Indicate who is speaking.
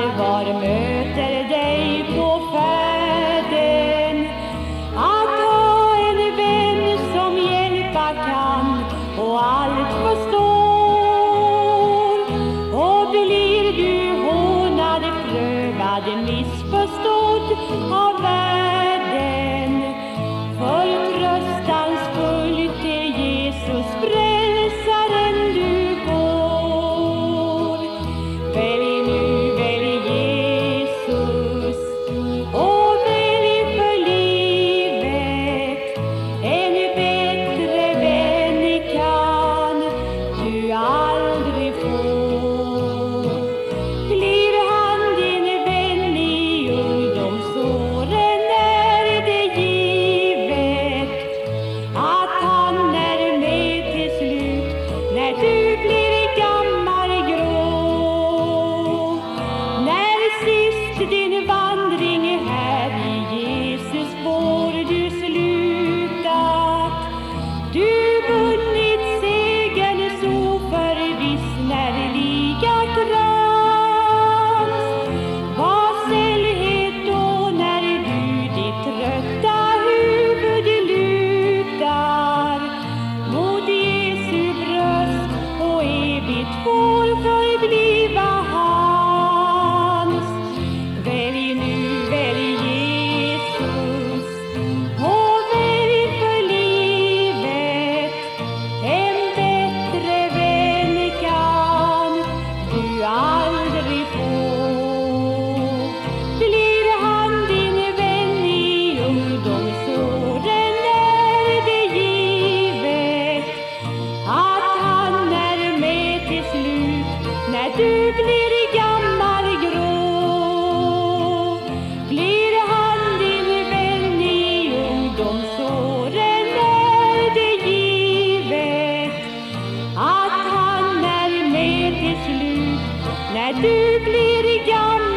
Speaker 1: allvar möter dig på färden. Att ha en vän som hjälpa kan och allt förstår. Och blir du hånad, prövad, missförstådd av världen, förtröstansfull till Jesus frälsaren du går. Välj nu, välj Jesus och välj för livet. En bättre vän kan du aldrig få. Blir han din vän i ungdomsåren är det givet att han är med till slut när du blir gammal grå. När sist din vandring här i Jesus spår du slutat, du vunnit segern så förviss när liga krans. Vad sällhet då när du ditt trötta huvud lutar mot Jesu bröst och evigt får förbliva hans. Välj nu, välj Jesus och välj för livet. En bättre vän kan du aldrig få. Blir han din vän i ungdomsåren är det givet att han är med till slut när du blir gammal grå. Blir han din vän i ungdomsåren är det givet att han är med till slut när du blir gammal